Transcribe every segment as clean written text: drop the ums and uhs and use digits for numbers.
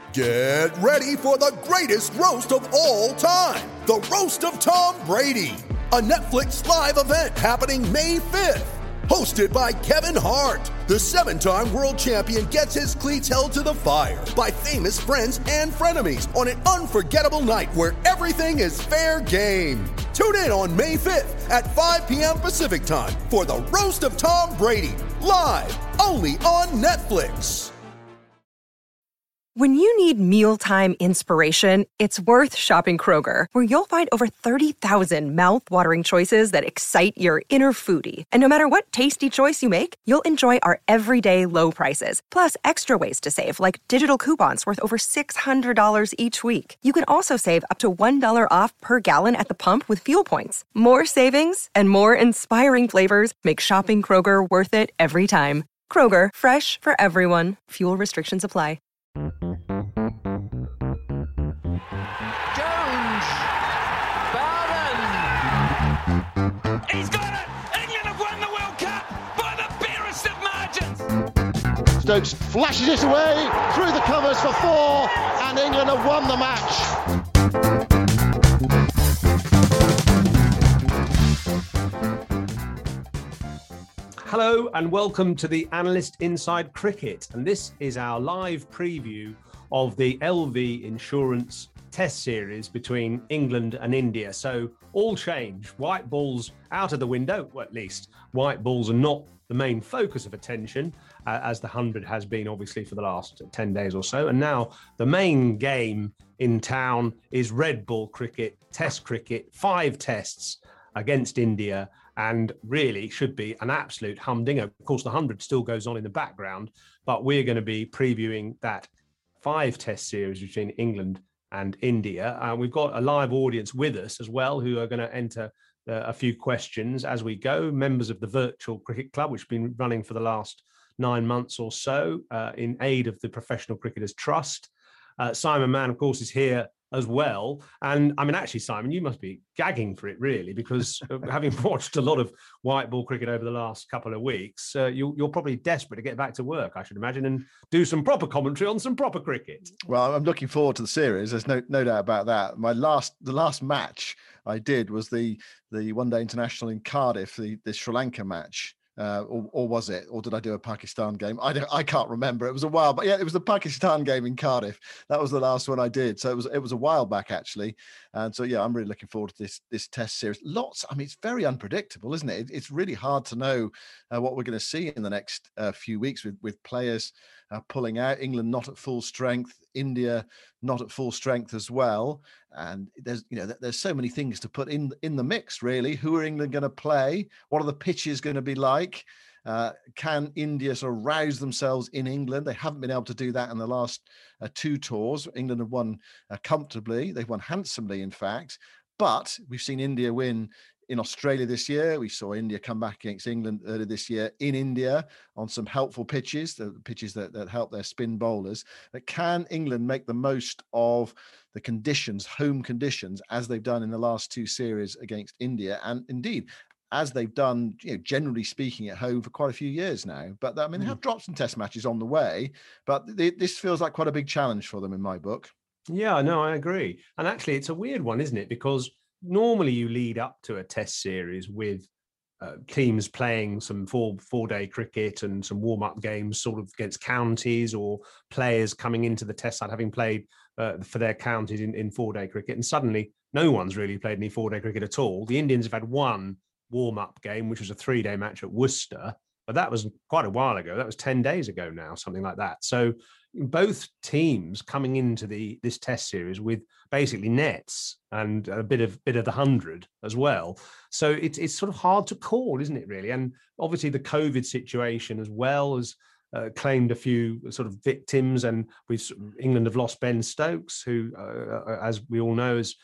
Get ready for the greatest roast of all time, the Roast of Tom Brady, a Netflix live event happening May 5th. Hosted by Kevin Hart, the 7-time world champion gets his cleats held to the fire by famous friends and frenemies on an unforgettable night where everything is fair game. Tune in on May 5th at 5 p.m. Pacific time for the Roast of Tom Brady, live only on Netflix. When you need mealtime inspiration, it's worth shopping Kroger, where you'll find over 30,000 mouth-watering choices that excite your inner foodie. And no matter what tasty choice you make, you'll enjoy our everyday low prices, plus extra ways to save, like digital coupons worth over $600 each week. You can also save up to $1 off per gallon at the pump with fuel points. More savings and more inspiring flavors make shopping Kroger worth it every time. Kroger, fresh for everyone. Fuel restrictions apply. He's got it! England have won the World Cup by the barest of margins! Stokes flashes it away through the covers for 4, and England have won the match. Hello and welcome to the Analyst Inside Cricket, and this is our live preview of the LV Insurance Test Series between England and India. So all change. White balls out of the window, well, at least white balls are not the main focus of attention, as the 100 has been obviously for the last 10 days or so. And now the main game in town is red ball cricket, Test cricket, 5 tests against India, and really should be an absolute humdinger. Of course, the 100 still goes on in the background, but we're going to be previewing that 5 test series between England and India. We've got a live audience with us as well who are going to enter a few questions as we go. Members of the Virtual Cricket Club, which has been running for the last 9 months or so in aid of the Professional Cricketers Trust. Simon Mann, of course, is here as well. And I mean, actually, Simon, you must be gagging for it, really, because having watched a lot of white ball cricket over the last couple of weeks, you're probably desperate to get back to work, I should imagine, and do some proper commentary on some proper cricket. Well, I'm looking forward to the series. There's no doubt about that. The last match I did was the One Day International in Cardiff, the Sri Lanka match. Or was it? Or did I do a Pakistan game? I can't remember. It was a while, but yeah, it was the Pakistan game in Cardiff. That was the last one I did. So it was a while back actually. And so yeah, I'm really looking forward to this test series. I mean, it's very unpredictable, isn't it? It's really hard to know what we're going to see in the next few weeks with players pulling out. England not at full strength, India not at full strength as well. And there's so many things to put in the mix, really. Who are England going to play? What are the pitches going to be like? Can India sort of rouse themselves in England? They haven't been able to do that in the last 2 tours. England have won comfortably. They've won handsomely, in fact. But we've seen India win in Australia this year. We saw India come back against England earlier this year in India on some helpful pitches, the pitches that help their spin bowlers. But can England make the most of the conditions, home conditions, as they've done in the last 2 series against India? And indeed, as they've done, generally speaking, at home for quite a few years now. But I mean, they have dropped some test matches on the way, but this feels like quite a big challenge for them in my book. Yeah, no, I agree. And actually, it's a weird one, isn't it? Because normally you lead up to a test series with teams playing some four-day cricket and some warm-up games sort of against counties, or players coming into the test side having played for their counties in 4-day cricket. And suddenly no one's really played any 4-day cricket at all. The Indians have had one warm-up game, which was a 3-day match at Worcester, but that was quite a while ago. That was 10 days ago now, something like that. So both teams coming into this test series with basically nets and a bit of the 100 as well. So it's sort of hard to call, isn't it, really? And obviously the COVID situation as well has claimed a few sort of victims, and England have lost Ben Stokes, who, as we all know, is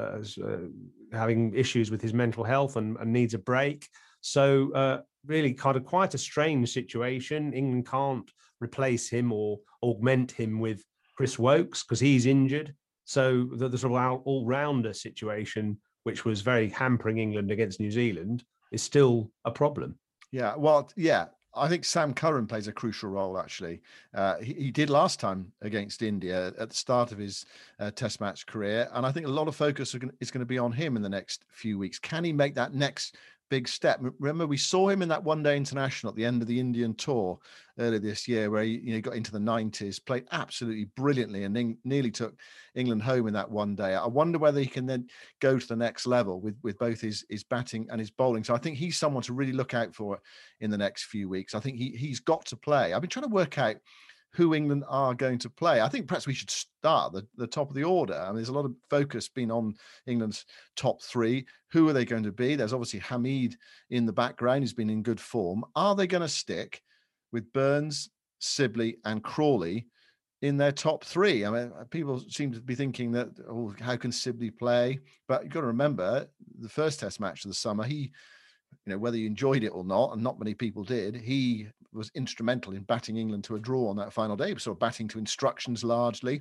having issues with his mental health and needs a break. So really quite a strange situation. England can't replace him or augment him with Chris Woakes because he's injured. So the sort of all-rounder situation, which was very hampering England against New Zealand, is still a problem. Yeah, well, yeah. I think Sam Curran plays a crucial role, actually. He did last time against India at the start of his Test match career. And I think a lot of focus is going to be on him in the next few weeks. Can he make that next big step? Remember, we saw him in that one-day international at the end of the Indian tour earlier this year, where he got into the 90s, played absolutely brilliantly, and nearly took England home in that one day. I wonder whether he can then go to the next level with both his batting and his bowling. So I think he's someone to really look out for in the next few weeks. I think he's got to play. I've been trying to work out who England are going to play. I think perhaps we should start the top of the order. I mean, there's a lot of focus been on England's top three. Who are they going to be? There's obviously Hamid in the background, who's been in good form. Are they going to stick with Burns, Sibley and Crawley in their top three? I mean, people seem to be thinking that, how can Sibley play? But you've got to remember, the first Test match of the summer, he, whether you enjoyed it or not, and not many people did, he was instrumental in batting England to a draw on that final day. So batting to instructions largely,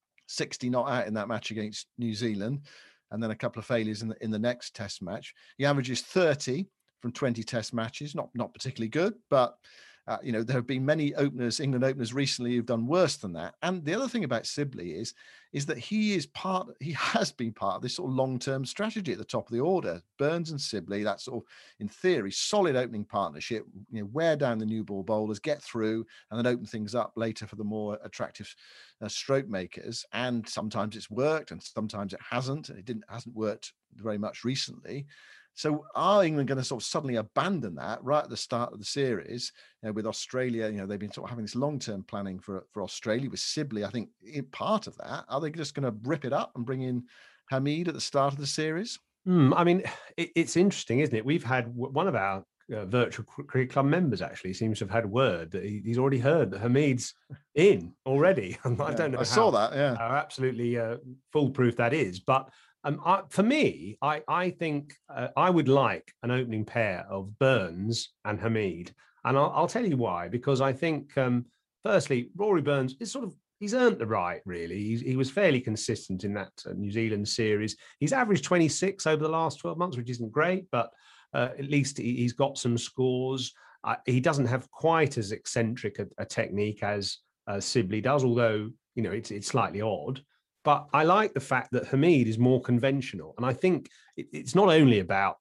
60 not out in that match against New Zealand, and then a couple of failures in the next Test match. He averages 30 from 20 Test matches, not particularly good, but there have been many England openers recently who've done worse than that. And the other thing about Sibley is that he has been part of this sort of long-term strategy at the top of the order. Burns and Sibley, that sort of, in theory, solid opening partnership, wear down the new ball bowlers, get through, and then open things up later for the more attractive stroke makers. And sometimes it's worked and sometimes it hasn't. It hasn't worked very much recently. So are England going to sort of suddenly abandon that right at the start of the series? With Australia, they've been sort of having this long-term planning for Australia with Sibley. I think in part of that, are they just going to rip it up and bring in Hamid at the start of the series? I mean, it's interesting, isn't it? We've had one of our virtual cricket club members actually seems to have had word that he's already heard that Hamid's in already. I don't know. I saw that. Yeah, how absolutely foolproof that is, but. For me, I think I would like an opening pair of Burns and Hamid. And I'll tell you why, because I think, firstly, Rory Burns he's earned the right, really. He was fairly consistent in that New Zealand series. He's averaged 26 over the last 12 months, which isn't great, but at least he's got some scores. He doesn't have quite as eccentric a technique as Sibley does, although, it's slightly odd. But I like the fact that Hamid is more conventional. And I think it's not only about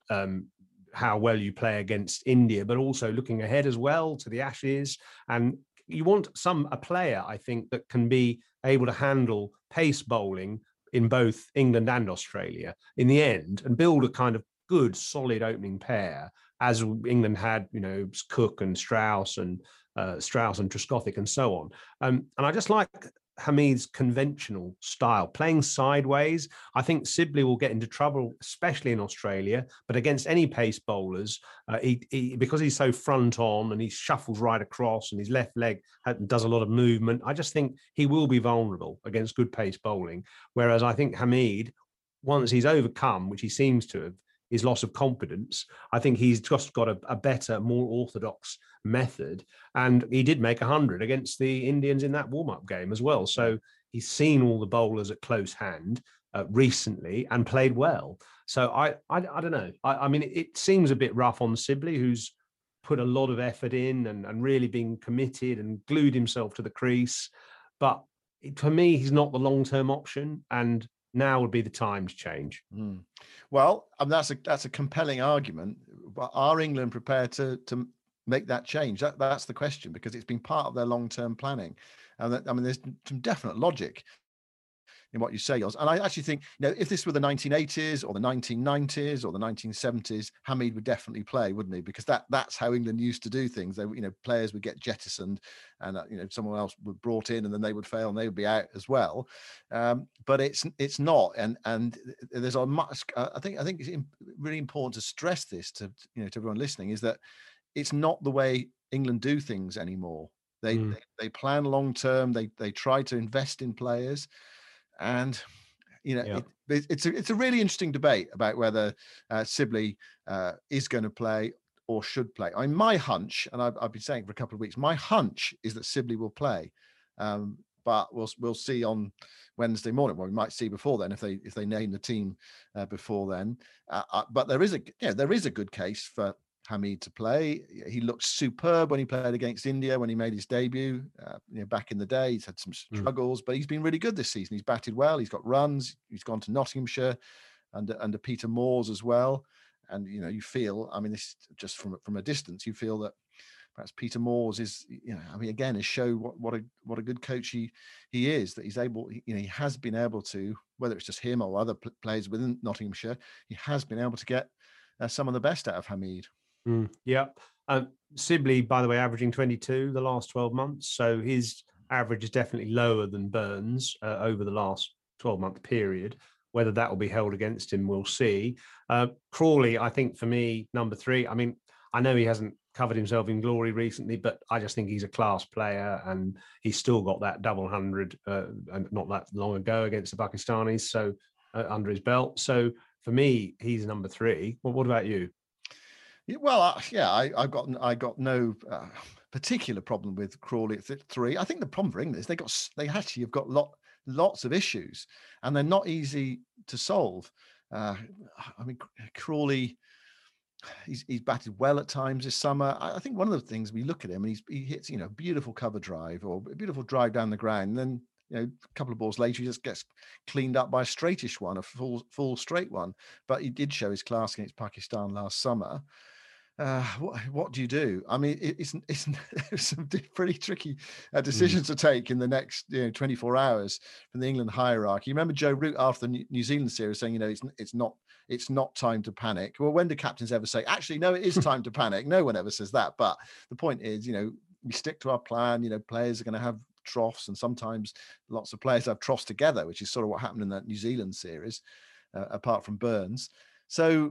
how well you play against India, but also looking ahead as well to the Ashes. And you want a player, I think, that can be able to handle pace bowling in both England and Australia in the end and build a kind of good, solid opening pair, as England had, Cook and Strauss and Trescothick and so on. And I just like Hamid's conventional style, playing sideways. I think Sibley will get into trouble, especially in Australia, but against any pace bowlers, because he's so front on and he shuffles right across and his left leg does a lot of movement, I just think he will be vulnerable against good pace bowling. Whereas I think Hamid, once he's overcome, which he seems to have, his loss of confidence, I think he's just got a better, more orthodox method. And he did make 100 against the Indians in that warm-up game as well. So he's seen all the bowlers at close hand recently and played well. So I don't know. I mean, it seems a bit rough on Sibley, who's put a lot of effort in and really been committed and glued himself to the crease. But for me, he's not the long-term option. And now would be the time to change. Well, that's a compelling argument. But are England prepared to make that change? That's the question, because it's been part of their long-term planning. And there's some definite logic in what you say, Yoz. And I actually think, if this were the 1980s or the 1990s or the 1970s, Hamid would definitely play, wouldn't he? Because that's how England used to do things. They, players would get jettisoned, and someone else would brought in, and then they would fail and they would be out as well. But it's not, and there's a much. I think it's really important to stress this to everyone listening, is that it's not the way England do things anymore. They plan long term. They try to invest in players. And it's a really interesting debate about whether Sibley is going to play or should play. My hunch, and I've been saying for a couple of weeks, my hunch is that Sibley will play, but we'll see on Wednesday morning. Well, we might see before then if they name the team before then. But there is a good case for Hamid to play. He looked superb when he played against India, when he made his debut back in the day. He's had some struggles, but he's been really good this season. He's batted well. He's got runs. He's gone to Nottinghamshire under Peter Moores as well. And, you feel, I mean, this just from a distance, you feel that perhaps Peter Moores is, again, is show what a good coach he is, that he's able, he has been able to, whether it's just him or other players within Nottinghamshire, he has been able to get some of the best out of Hamid. Yeah. Sibley, by the way, averaging 22 the last 12 months. So his average is definitely lower than Burns over the last 12-month period. Whether that will be held against him, we'll see. Crawley, I think for me, number 3. I mean, I know he hasn't covered himself in glory recently, but I just think he's a class player, and he's still got that double 100 and not that long ago against the Pakistanis, so under his belt. So for me, he's number 3. Well, what about you? Well, I got no particular problem with Crawley at 3. I think the problem for England is they actually have got lots of issues, and they're not easy to solve. I mean, Crawley, he's batted well at times this summer. I think one of the things we look at him, and he hits a beautiful cover drive or a beautiful drive down the ground, and then a couple of balls later he just gets cleaned up by a straightish one, a full straight one. But he did show his class against Pakistan last summer. What do you do? I mean, it's some pretty tricky decisions to take in the next 24 hours from the England hierarchy. You remember Joe Root after the New Zealand series saying, it's not time to panic. Well, when do captains ever say, actually, no, it is time to panic? No one ever says that. But the point is, we stick to our plan. Players are going to have troughs, and sometimes lots of players have troughs together, which is sort of what happened in that New Zealand series, apart from Burns. So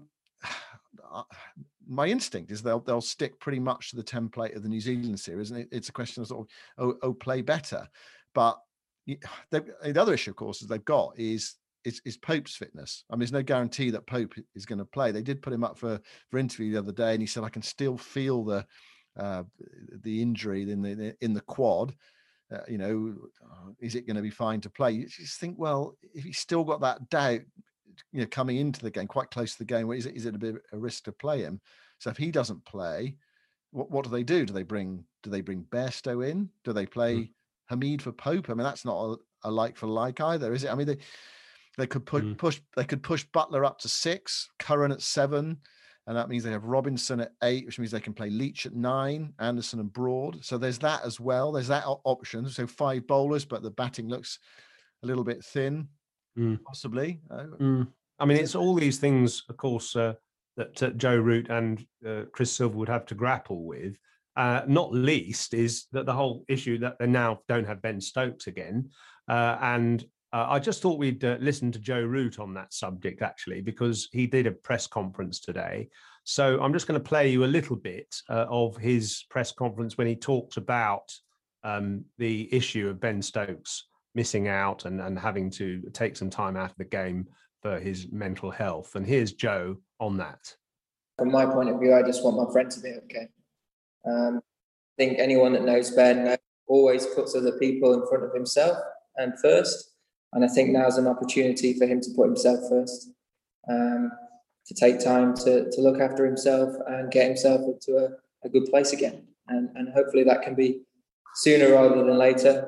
my instinct is they'll stick pretty much to the template of the New Zealand series, and it's a question of sort of play better. But the other issue, of course, is they've got is Pope's fitness. I mean, there's no guarantee that Pope is going to play. They did put him up for interview the other day, and he said, I can still feel the injury in the quad. Is it going to be fine to play? You just think, well, if he's still got that doubt, coming into the game, quite close to the game, is it a bit of a risk to play him? So if he doesn't play, what do they do? Do they bring Bairstow in? Do they play Hamid for Pope? I mean, that's not a like for like either, is it? I mean, they could push Butler up to 6, Curran at 7, and that means they have Robinson at 8, which means they can play Leach at 9, Anderson and Broad. So there's that as well. There's that option. So 5 bowlers, but the batting looks a little bit thin. Possibly. I mean, it's all these things, of course, that Joe Root and Chris Silver would have to grapple with. Not least is that the whole issue that they now don't have Ben Stokes again. And I just thought we'd listen to Joe Root on that subject, actually, because he did a press conference today. So I'm just going to play you a little bit of his press conference when he talks about the issue of Ben Stokes missing out and having to take some time out of the game for his mental health. And here's Joe on that. From my point of view, I just want my friend to be okay. I think anyone that knows Ben always puts other people in front of himself and first. And I think now's an opportunity for him to put himself first, to take time to look after himself and get himself into a good place again. And hopefully that can be sooner rather than later.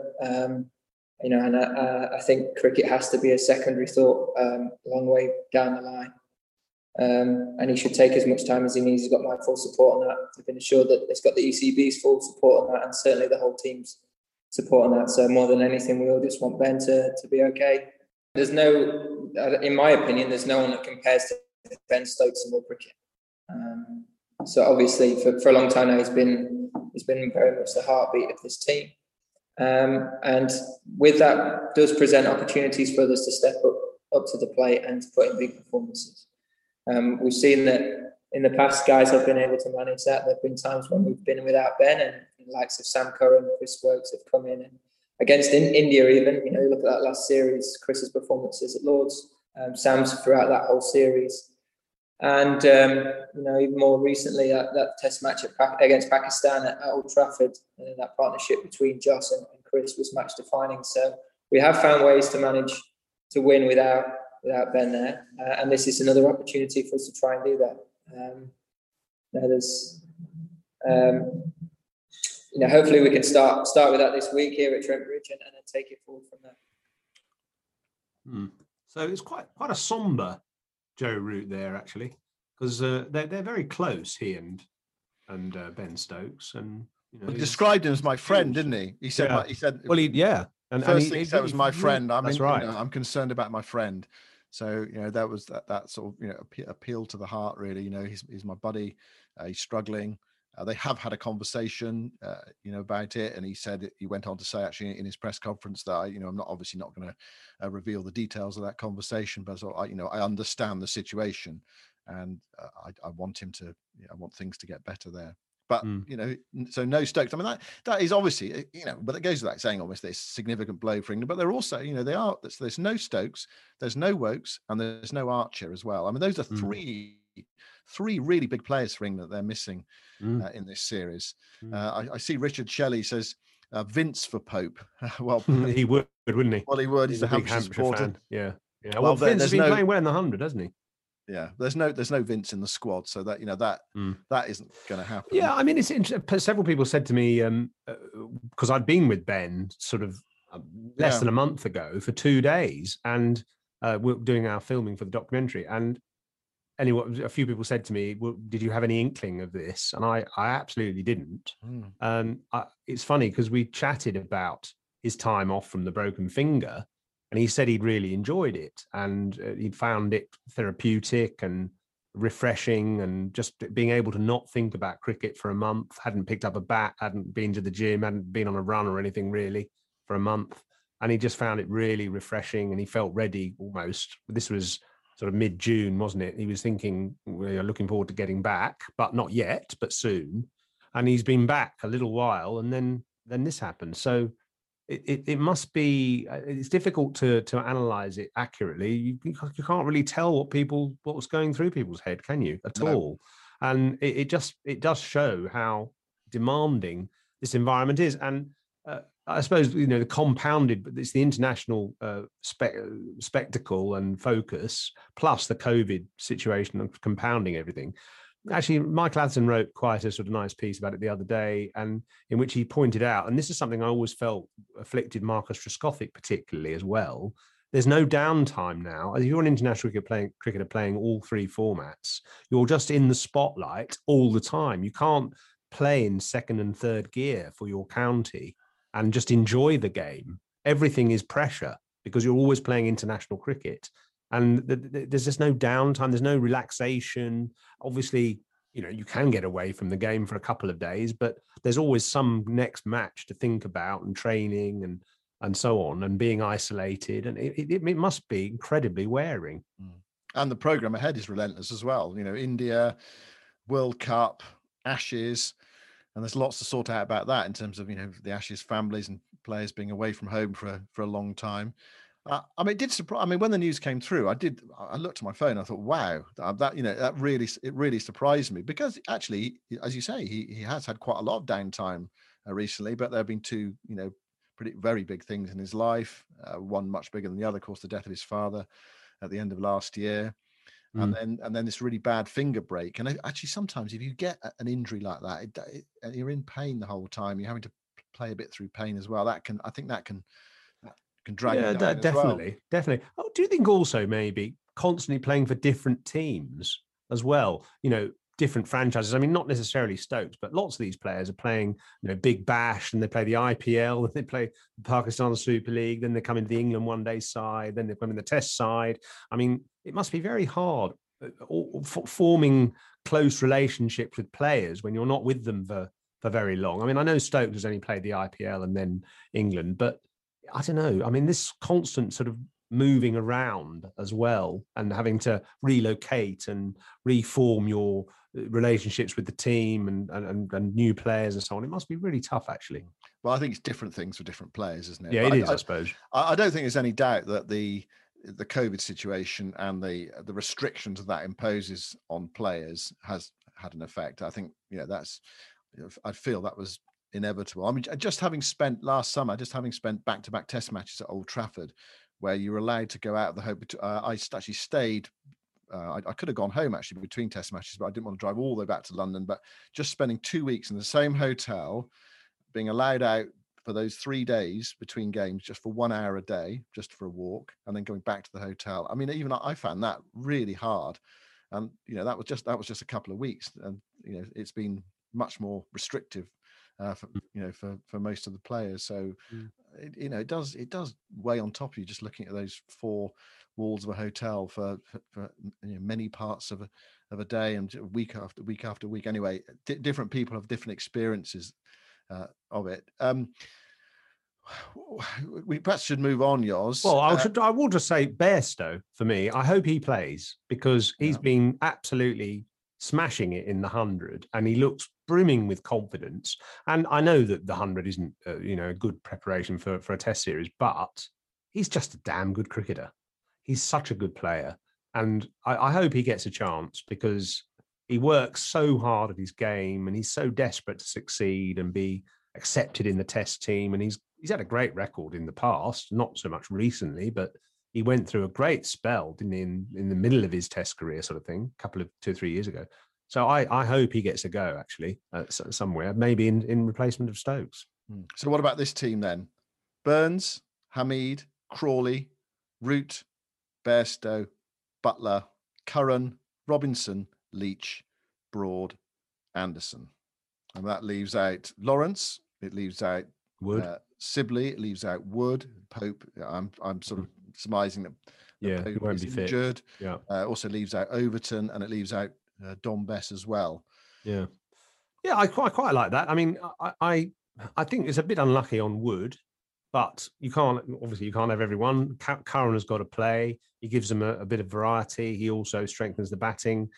I think cricket has to be a secondary thought a long way down the line. And he should take as much time as he needs. He's got my full support on that. I've been assured that he's got the ECB's full support on that, and certainly the whole team's support on that. So more than anything, we all just want Ben to be okay. There's no, in my opinion, there's no one that compares to Ben Stokes in world cricket. So obviously for a long time now, he's been very much the heartbeat of this team. And with that does present opportunities for others to step up to the plate and to put in big performances. We've seen that in the past, guys have been able to manage that. There have been times when we've been without Ben, and the likes of Sam Curran and Chris Woakes have come in. And against India even, you look at that last series, Chris's performances at Lords, Sam's throughout that whole series. And, even more recently, that test match against Pakistan at Old Trafford, that partnership between Joss and Chris was match defining. So we have found ways to manage to win without Ben there. And this is another opportunity for us to try and do that. there's, hopefully we can start with that this week here at Trent Bridge and then take it forward from there. So it's quite a somber Joe Root there, actually, because they're very close, he and Ben Stokes, and he described him as my friend, didn't he? He said, And first thing he said was my friend. That's right. I'm concerned about my friend. So that was that sort of appeal to the heart, really. He's my buddy. He's struggling. They have had a conversation, about it, and he went on to say actually in his press conference that I'm not going to reveal the details of that conversation, but I understand the situation, and I want him to. I want things to get better there. But so no Stokes. I mean that is obviously but it goes without saying, obviously it's a significant blow for England. But they're also there's no Stokes, there's no Wokes, and there's no Archer as well. I mean those are three really big players for England that they're missing in this series. I see Richard Shelley says Vince for Pope. Well, he would, wouldn't he? Well, he would. He's a Hampshire supporter. fan. Yeah. Well, Vince has been playing well in the 100, hasn't he? Yeah, there's no Vince in the squad, so that that isn't going to happen. Yeah, I mean, it's interesting. Several people said to me because I'd been with Ben sort of less than a month ago for 2 days, and we're doing our filming for the documentary. And anyway, a few people said to me, "Well, did you have any inkling of this?" And I absolutely didn't. It's funny because we chatted about his time off from the broken finger. And he said he'd really enjoyed it, and he'd found it therapeutic and refreshing, and just being able to not think about cricket for a month, hadn't picked up a bat, hadn't been to the gym, hadn't been on a run or anything really for a month. And he just found it really refreshing, and he felt ready almost. This was sort of mid-June, wasn't it? He was thinking, we're looking forward to getting back, but not yet, but soon. And he's been back a little while, and then this happened. So it must be. It's difficult to analyze it accurately. You can't really tell what was going through people's head, can you? At all? And it does show how demanding this environment is. And I suppose the compounded, but it's the international spectacle and focus plus the COVID situation and compounding everything. Actually, Michael Atherton wrote quite a sort of nice piece about it the other day, and in which he pointed out, and this is something I always felt afflicted Marcus Trescothick particularly as well. There's no downtime now. If you're an international cricketer playing all three formats, you're just in the spotlight all the time. You can't play in second and third gear for your county and just enjoy the game. Everything is pressure because you're always playing international cricket. And there's just no downtime. There's no relaxation. Obviously, you can get away from the game for a couple of days, but there's always some next match to think about, and training and so on, and being isolated. And it must be incredibly wearing. And the programme ahead is relentless as well. India, World Cup, Ashes, and there's lots to sort out about that in terms of, the Ashes families and players being away from home for a long time. It did surprise. When the news came through, I looked at my phone. I thought, "Wow, that really surprised me." Because actually, as you say, he has had quite a lot of downtime recently. But there have been two, very big things in his life. One much bigger than the other, of course, the death of his father at the end of last year, and then this really bad finger break. And actually, sometimes if you get an injury like that, you're in pain the whole time. You're having to play a bit through pain as well. I think that can drag you down definitely. Oh, do you think also maybe constantly playing for different teams as well? Different franchises. Not necessarily Stokes, but lots of these players are playing, Big Bash, and they play the IPL, and they play the Pakistan Super League, then they come into the England one day side, then they come in the Test side. It must be very hard forming close relationships with players when you're not with them for very long. I know Stokes has only played the IPL and then England, but I don't know. This constant sort of moving around as well, and having to relocate and reform your relationships with the team and new players and so on. It must be really tough, actually. Well, I think it's different things for different players, isn't it? Yeah, it is, I suppose. I don't think there's any doubt that the COVID situation and the restrictions that imposes on players has had an effect. I think, I feel that was inevitable. Just having spent back-to-back Test matches at Old Trafford, where you were allowed to go out of the home. I actually stayed I could have gone home actually between test matches, but I didn't want to drive all the way back to London. But just spending 2 weeks in the same hotel, being allowed out for those 3 days between games, just for 1 hour a day, just for a walk, and then going back to the hotel. I mean, even I found that really hard. And, that was just a couple of weeks. And, it's been much more restrictive for most of the players. So, it does weigh on top of you just looking at those 4 walls of a hotel for many parts of a day and week after week after week. Anyway, different people have different experiences of it. We perhaps should move on, Yoz. Well, I will just say Bairstow, for me, I hope he plays, because he's been absolutely smashing it in the 100 and he looks brimming with confidence. And I know that the 100 isn't a good preparation for a test series, but he's just a damn good cricketer. He's such a good player, and I hope he gets a chance, because he works so hard at his game and he's so desperate to succeed and be accepted in the test team. And he's had a great record in the past, not so much recently, but he went through a great spell, didn't he, in the middle of his test career, sort of thing, a couple of 2 or 3 years ago. So I hope he gets a go, actually, somewhere, maybe in replacement of Stokes. So what about this team then? Burns, Hamid, Crawley, Root, Bairstow, Butler, Curran, Robinson, Leach, Broad, Anderson. And that leaves out Lawrence. It leaves out Wood. Sibley. It leaves out Wood. Pope. I'm sort of surmising that Pope he won't be injured. Fit. Yeah. Also leaves out Overton, and it leaves out Dom Bess as well. Yeah. Yeah, I quite like that. I mean, I think it's a bit unlucky on Wood, but you can't have everyone. Curran has got to play. He gives them a bit of variety. He also strengthens the batting.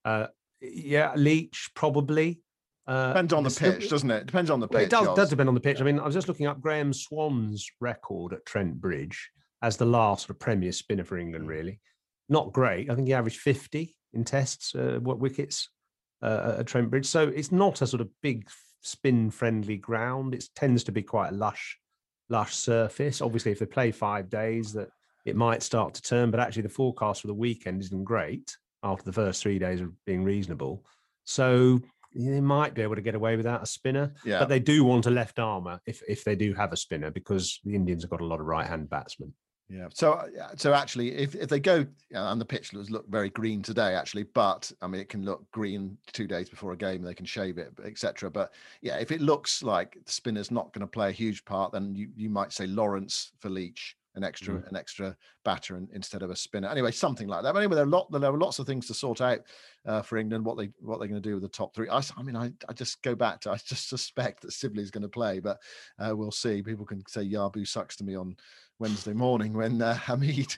Leach probably. Depends on the pitch, doesn't it? Depends on the pitch. It does depend on the pitch. I mean, I was just looking up Graham Swan's record at Trent Bridge as the last sort of Premier spinner for England, really. Not great. I think he averaged 50 in tests, wickets at Trent Bridge. So it's not a sort of big spin-friendly ground. It tends to be quite a lush surface. Obviously, if they play 5 days, that it might start to turn. But actually, the forecast for the weekend isn't great after the first 3 days of being reasonable. So they might be able to get away without a spinner, but they do want a left armour if they do have a spinner, because the Indians have got a lot of right-hand batsmen. Yeah. So actually, if they go, and the pitch look very green today, actually, but I mean, it can look green 2 days before a game. They can shave it, etc. But yeah, if it looks like the spinner's not going to play a huge part, then you might say Lawrence for Leach, an extra batter instead of a spinner. Anyway, something like that. But anyway, there are lots of things to sort out for England. What they're going to do with the top 3. I just go back to, I just suspect that Sibley's going to play, but we'll see. People can say Yabu sucks to me on Wednesday morning when Hamid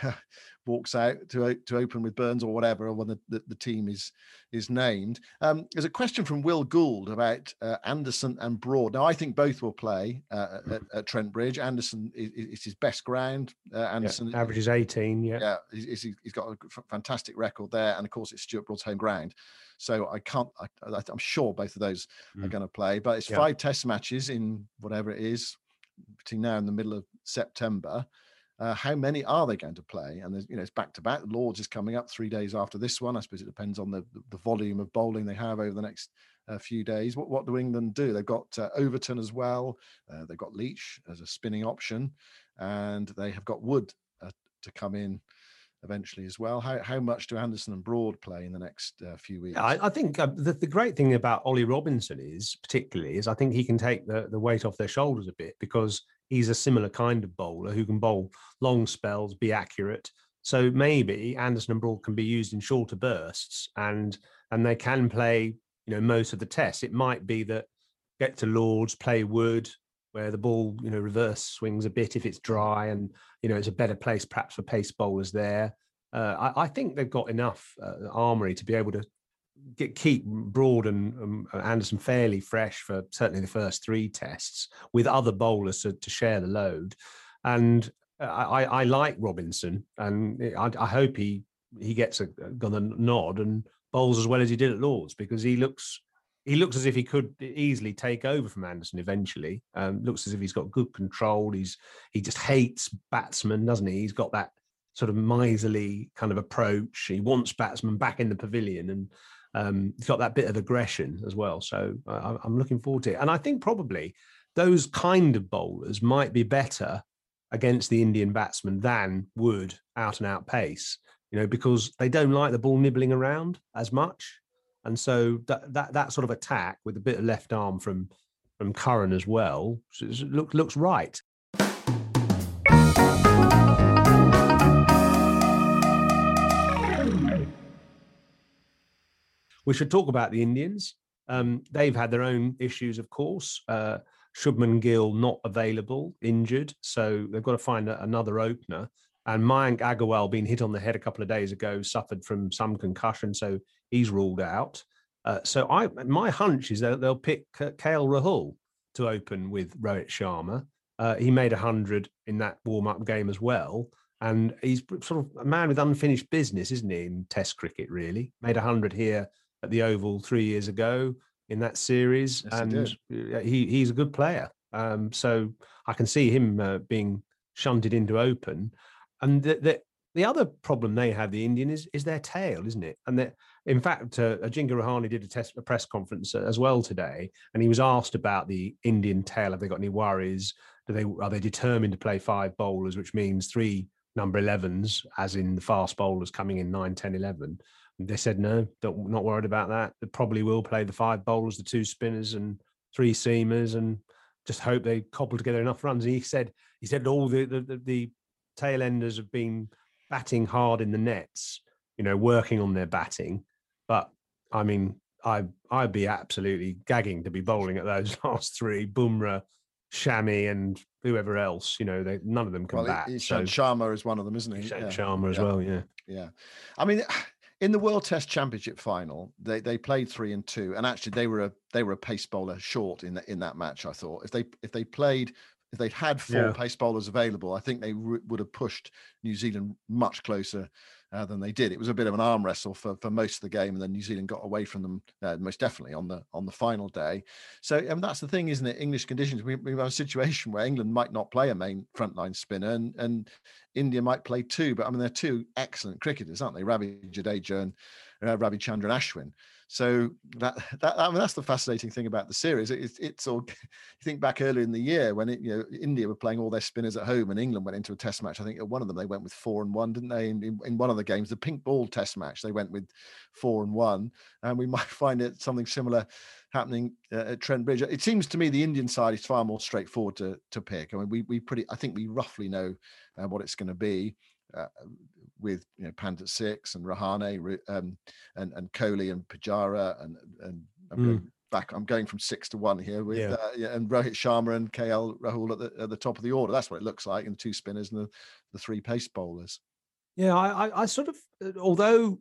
walks out to open with Burns or whatever, or when the team is named. There's a question from Will Gould about Anderson and Broad. Now, I think both will play at Trent Bridge. Anderson is his best ground. Anderson averages 18. Yeah, he's got a fantastic record there, and of course it's Stuart Broad's home ground. So I'm sure both of those are going to play. But it's 5 test matches in whatever it is between now and the middle of September. How many are they going to play? And it's back to back. Lords is coming up 3 days after this one. I suppose it depends on the volume of bowling they have over the next few days. What do England do? They've got Overton as well. They've got Leach as a spinning option, and they have got Wood to come in eventually as well. How much do Anderson and Broad play in the next few weeks? I think the great thing about Ollie Robinson is I think he can take the weight off their shoulders a bit, because he's a similar kind of bowler who can bowl long spells, be accurate. So maybe Anderson and Broad can be used in shorter bursts, and they can play most of the tests. It might be that get to Lords, play Wood, where the ball reverse swings a bit if it's dry, and it's a better place perhaps for pace bowlers there. I think they've got enough armoury to be able to keep Broad and Anderson fairly fresh for certainly the first 3 tests, with other bowlers to share the load. And I like Robinson, and I hope he gets got a nod and bowls as well as he did at Lords, because he looks as if he could easily take over from Anderson eventually. Looks as if he's got good control. He just hates batsmen, doesn't he? He's got that sort of miserly kind of approach. He wants batsmen back in the pavilion, and he's got that bit of aggression as well. So I'm looking forward to it. And I think probably those kind of bowlers might be better against the Indian batsmen than would out and out pace, because they don't like the ball nibbling around as much. And so that sort of attack with a bit of left arm from Curran as well looks right. We should talk about the Indians. They've had their own issues, of course. Shubman Gill not available, injured. So they've got to find another opener. And Mayank Agarwal, being hit on the head a couple of days ago, suffered from some concussion. So he's ruled out. So my hunch is that they'll pick KL Rahul to open with Rohit Sharma. He made 100 in that warm-up game as well. And he's sort of a man with unfinished business, isn't he, in Test cricket, really? Made 100 here at the Oval 3 years ago in that series. Yes, and he's a good player. So I can see him being shunted into open. And the other problem they have, the Indian, is their tail, isn't it? And in fact, Ajinkya Rahane did a press conference as well today, and he was asked about the Indian tail. Have they got any worries? Are they determined to play 5 bowlers, which means 3 number 11s, as in the fast bowlers coming in 9, 10, 11? They said, no, not worried about that. They probably will play the 5 bowlers, the 2 spinners and 3 seamers, and just hope they cobble together enough runs. And he said all the tail enders have been batting hard in the nets, working on their batting. But I mean, I'd be absolutely gagging to be bowling at those last 3, Bumrah, Shami, and whoever else. None of them can bat. Ishant Sharma is one of them, isn't he? Ishant Sharma as well, yeah. Yeah. I mean, in the World Test Championship final, they played 3 and 2, and actually they were a pace bowler short in that match. I thought if they'd had 4 pace bowlers available, I think they would have pushed New Zealand much closer than they did. It was a bit of an arm wrestle for most of the game, and then New Zealand got away from them most definitely on the final day. So that's the thing, isn't it? English conditions. We have a situation where England might not play a main frontline spinner, and India might play 2. But I mean, they're 2 excellent cricketers, aren't they? Ravi Jadeja and Ravichandran Ashwin. So that's the fascinating thing about the series. It's all, you think back earlier in the year when India were playing all their spinners at home and England went into a test match. I think at one of them they went with 4 and 1, didn't they? In one of the games, the pink ball test match, they went with 4 and 1, and we might find it something similar happening at Trent Bridge. It seems to me the Indian side is far more straightforward to pick. I mean, I think we roughly know what it's going to be. With Pant at 6 and Rahane and Kohli and Pujara and I'm going from 6 to 1 here with and Rohit Sharma and KL Rahul at the top of the order. That's what it looks like, and 2 spinners and the 3 pace bowlers. Yeah, I sort of, although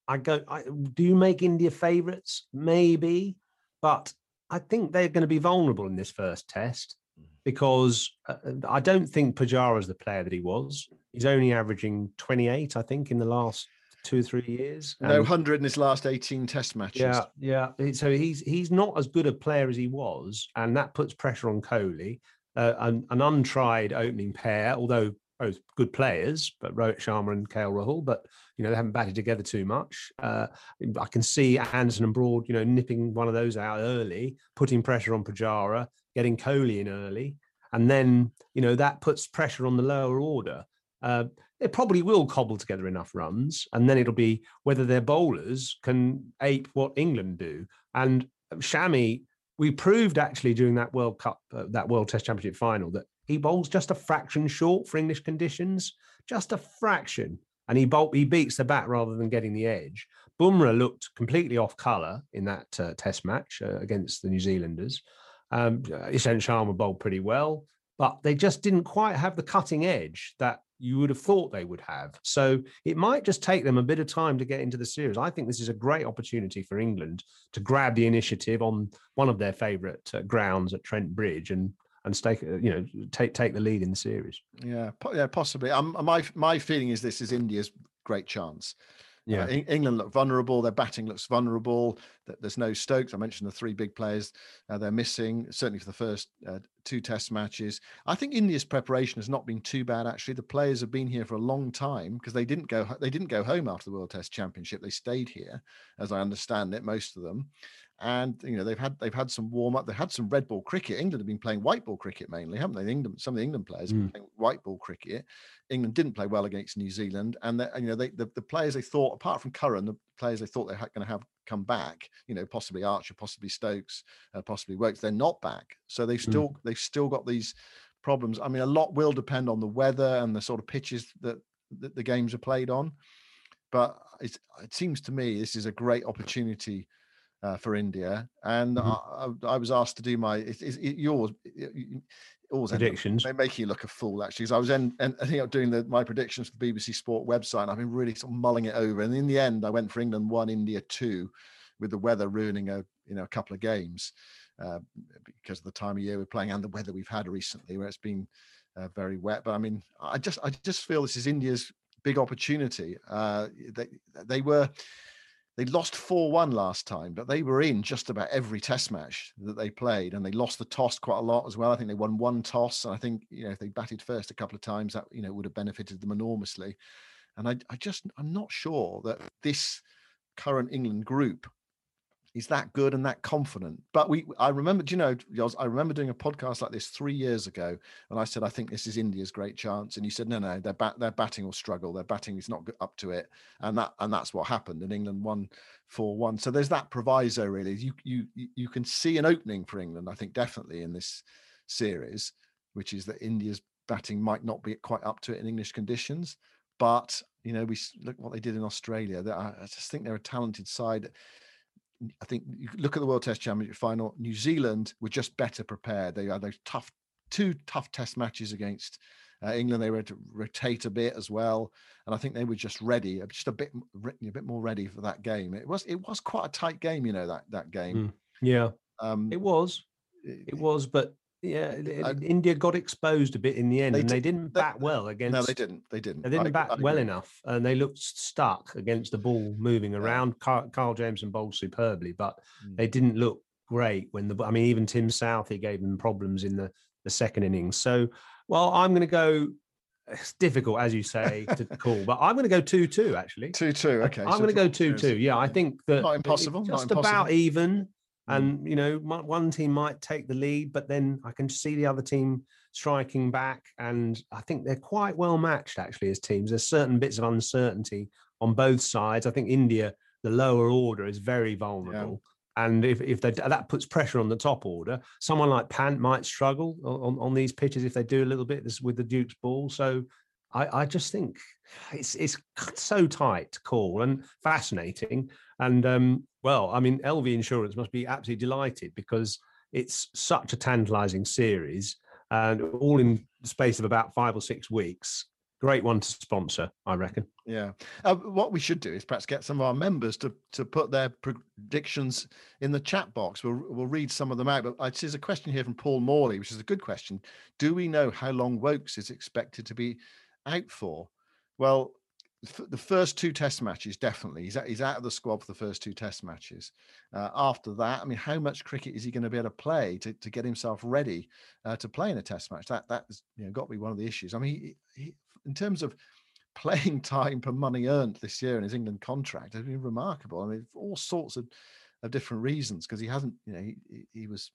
do you make India favourites? Maybe, but I think they're going to be vulnerable in this first test. Because I don't think Pujara is the player that he was. He's only averaging 28, I think, in the last 2 or 3 years. No 100 in his last 18 test matches. Yeah. So he's not as good a player as he was, and that puts pressure on Kohli. An untried opening pair, although both good players, but Rohit Sharma and KL Rahul, but they haven't batted together too much. I can see Anderson and Broad, nipping one of those out early, putting pressure on Pujara, getting Kohli in early, and then that puts pressure on the lower order. They probably will cobble together enough runs, and then it'll be whether their bowlers can ape what England do. And Shami, we proved actually during that World Cup, that World Test Championship final, that he bowls just a fraction short for English conditions, just a fraction, and he beats the bat rather than getting the edge. Bumrah looked completely off colour in that Test match against the New Zealanders. Ishant Sharma bowled pretty well, but they just didn't quite have the cutting edge that you would have thought they would have. So it might just take them a bit of time to get into the series. I think this is a great opportunity for England to grab the initiative on one of their favourite grounds at Trent Bridge and take the lead in the series. Yeah, possibly. My feeling is this is India's great chance. Yeah. England look vulnerable. Their batting looks vulnerable. There's no Stokes. I mentioned the 3 big players they're missing, certainly for the first 2 test matches. I think India's preparation has not been too bad, actually. The players have been here for a long time because they didn't go home after the World Test Championship. They stayed here, as I understand it, most of them. And they've had some warm up. They had some red ball cricket. England have been playing white ball cricket mainly, haven't they? Some of the England players have been playing white ball cricket. England didn't play well against New Zealand, and the players they thought, apart from Curran, the players they thought they were going to have come back, possibly Archer, possibly Stokes, possibly Wokes, they're not back. So they've still got these problems. I mean, a lot will depend on the weather and the sort of pitches that the games are played on. But it seems to me this is a great opportunity for India, and I was asked to do yours predictions. They make you look a fool, actually, because I was doing my predictions for the BBC Sport website, and I've been really sort of mulling it over. And in the end, I went for England 1, India 2, with the weather ruining a couple of games because of the time of year we're playing and the weather we've had recently, where it's been very wet. But I mean, I just feel this is India's big opportunity. They lost 4-1 last time, but they were in just about every test match that they played, and they lost the toss quite a lot as well. I think they won 1 toss, and I think if they batted first a couple of times, that would have benefited them enormously. And I'm not sure that this current England group is that good and that confident. But I remember, Jos, I remember doing a podcast like this 3 years ago, and I said, I think this is India's great chance. And you said, no, their batting will struggle. Their batting is not up to it. And that's what happened. And England won 4-1. So there's that proviso, really. You can see an opening for England, I think, definitely in this series, which is that India's batting might not be quite up to it in English conditions. But, we look what they did in Australia. I just think they're a talented side. I think you look at the World Test Championship final, New Zealand were just better prepared. They had those 2 tough test matches against England. They were to rotate a bit as well. And I think they were just ready, just a bit more ready for that game. It was quite a tight game, that game. Yeah, it was, but yeah, India got exposed a bit in the end, and they didn't bat well against. No, they didn't. They didn't bat well enough, and they looked stuck against the ball moving around. Carl Jameson bowled superbly, but they didn't look great when even Tim Southee gave them problems in the second innings. So, I'm going to go. It's difficult, as you say, to call, but I'm going to go 2-2. Actually, 2-2. Okay, I'm going to go 2-2. Yeah, I think that not impossible. Just about even. And, one team might take the lead, but then I can see the other team striking back. And I think they're quite well matched, actually, as teams. There's certain bits of uncertainty on both sides. I think India, the lower order, is very vulnerable. Yeah. And if that puts pressure on the top order, someone like Pant might struggle on these pitches if they do a little bit with the Duke's ball. So I just think it's so tight to call and fascinating. And LV Insurance must be absolutely delighted because it's such a tantalising series, and all in the space of about 5 or 6 weeks. Great one to sponsor, I reckon. Yeah. What we should do is perhaps get some of our members to put their predictions in the chat box. We'll read some of them out. But there's a question here from Paul Morley, which is a good question. Do we know how long Wokes is expected to be out for? Well, the first 2 test matches, definitely. He's out of the squad for the first 2 test matches. After that, how much cricket is he going to be able to play to get himself ready to play in a test match? That's got to be one of the issues. He in terms of playing time per money earned this year in his England contract, has been remarkable. For all sorts of different reasons, because he hasn't, he was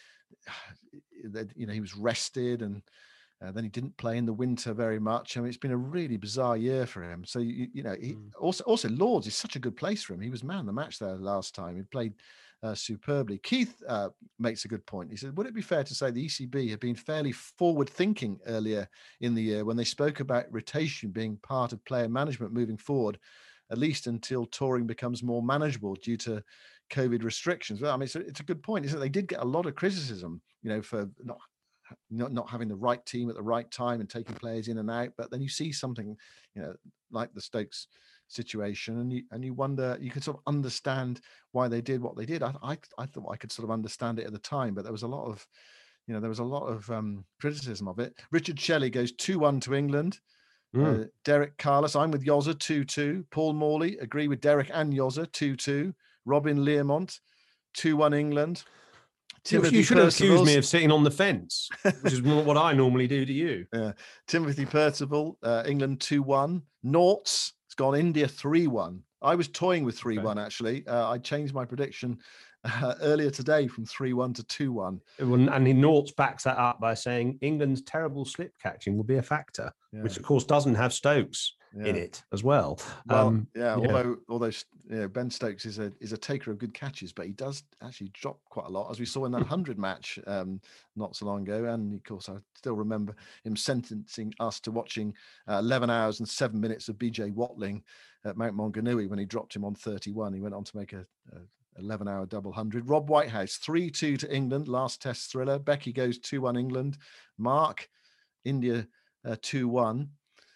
rested, and then he didn't play in the winter very much. It's been a really bizarre year for him. So, also Lords is such a good place for him. He was man of the match there last time. He played superbly. Keith makes a good point. He said, would it be fair to say the ECB had been fairly forward-thinking earlier in the year when they spoke about rotation being part of player management moving forward, at least until touring becomes more manageable due to COVID restrictions? Well, it's a good point. They did get a lot of criticism, for not having the right team at the right time and taking players in and out. But then you see something, like the Stokes situation, and you wonder, you can sort of understand why they did what they did. I thought I could sort of understand it at the time, but there was a lot of criticism of it. Richard Shelley goes 2-1 to England. Derek Carlos, I'm with Yoza, 2-2. Paul Morley, agree with Derek and Yoza, 2-2. Robin Learmont, 2-1 England. Timothy, you should have accused me of sitting on the fence, which is what I normally do to you. Yeah. Timothy Percival, England 2-1. Noughts, it's gone India 3-1. I was toying with 3-1, actually. I changed my prediction earlier today from 3-1 to 2-1. And Noughts backs that up by saying England's terrible slip catching will be a factor, which, of course, doesn't have Stokes in it as well. Although Ben Stokes is a taker of good catches, but he does actually drop quite a lot, as we saw in that 100 match not so long ago. And of course, I still remember him sentencing us to watching 11 hours and 7 minutes of BJ Watling at Mount Maunganui when he dropped him on 31. He went on to make a 11-hour double 100. Rob Whitehouse, 3-2 to England, last test thriller. Becky goes 2-1 England. Mark, India 2-1.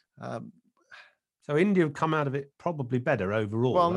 So India have come out of it probably better overall.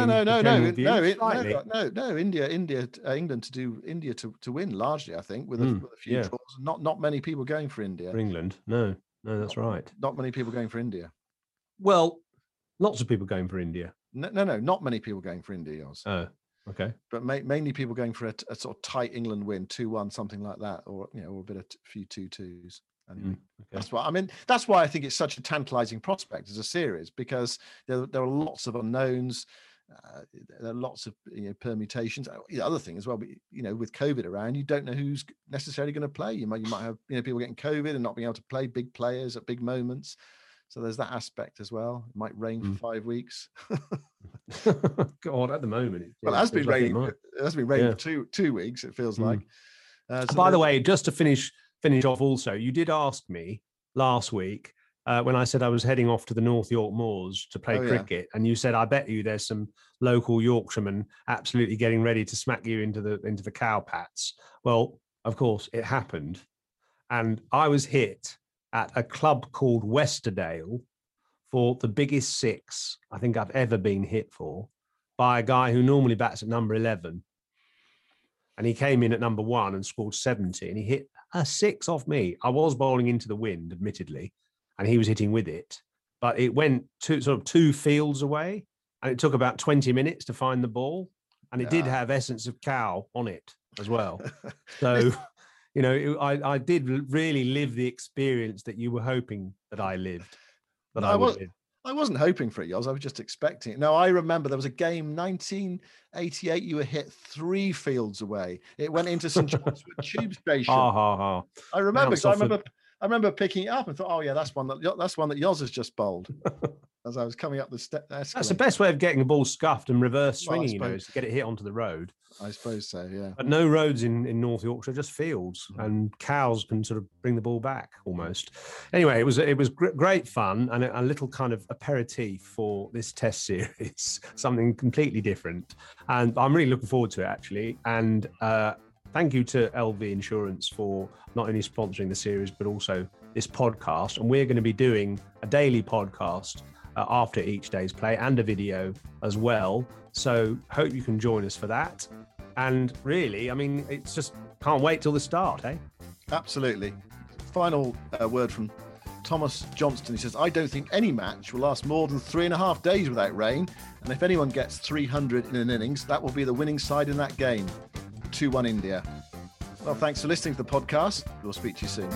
England to win largely, I think, with a few draws. Not many people going for India. For England, no, that's right. Not many people going for India. Well, lots of people going for India. No, not many people going for India. Oh, okay. But mainly people going for a sort of tight England win, 2-1, something like that, or a bit of few 2-2s. Anyway, that's why I think it's such a tantalizing prospect as a series, because there are lots of unknowns. There are lots of permutations. The other thing as well, with COVID around, you don't know who's necessarily going to play. You might have people getting COVID and not being able to play big players at big moments. So there's that aspect as well. It might rain for 5 weeks. God, at the moment, it has been raining. It has been raining for 2 weeks. It feels like. By the way, just to finish off, also, you did ask me last week when I said I was heading off to the North York Moors to play cricket, and you said, "I bet you there's some local Yorkshiremen absolutely getting ready to smack you into the cowpats." Well, of course, it happened, and I was hit at a club called Westerdale for the biggest six I think I've ever been hit for by a guy who normally bats at number 11. And he came in at number 1 and scored 70, and he hit a 6 off me. I was bowling into the wind, admittedly, and he was hitting with it, but it went sort of 2 fields away, and it took about 20 minutes to find the ball, and it did have Essence of Cow on it as well. So... I did really live the experience that you were hoping that I lived. I wasn't hoping for it, Yoz. I was just expecting it. No, I remember there was a game, 1988, you were hit 3 fields away. It went into St. John's Wood Tube Station. I remember, because I remember picking it up and thought, oh yeah, that's one that Yoz has just bowled. As I was coming up the steps. That's the best way of getting a ball scuffed and reverse swinging, is to get it hit onto the road. I suppose so, yeah. But no roads in North Yorkshire, just fields, and cows can sort of bring the ball back almost. Anyway, it was great fun and a little kind of aperitif for this test series, something completely different. And I'm really looking forward to it, actually. And thank you to LV Insurance for not only sponsoring the series, but also this podcast. And we're going to be doing a daily podcast after each day's play, and a video as well. So hope you can join us for that. And really, I mean, it's just can't wait till the start, eh? Absolutely. Final word from Thomas Johnston. He says, I don't think any match will last more than 3.5 days without rain. And if anyone gets 300 in an innings, that will be the winning side in that game. 2-1 India. Well, thanks for listening to the podcast. We'll speak to you soon.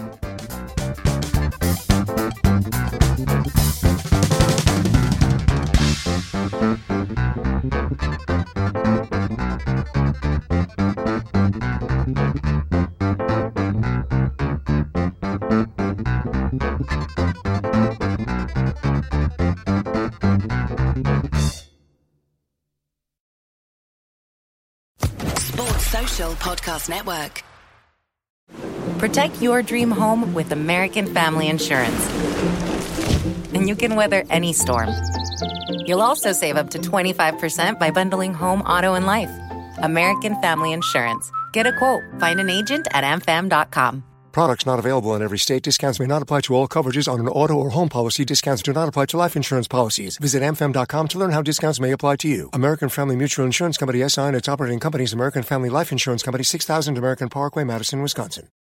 Podcast Network. Protect your dream home with American Family Insurance, and you can weather any storm. You'll also save up to 25% by bundling home, auto, and life. American Family Insurance. Get a quote. Find an agent at amfam.com. Products not available in every state. Discounts may not apply to all coverages on an auto or home policy. Discounts do not apply to life insurance policies. Visit amfam.com to learn how discounts may apply to you. American Family Mutual Insurance Company, SI, and its operating companies, American Family Life Insurance Company, 6000 American Parkway, Madison, Wisconsin.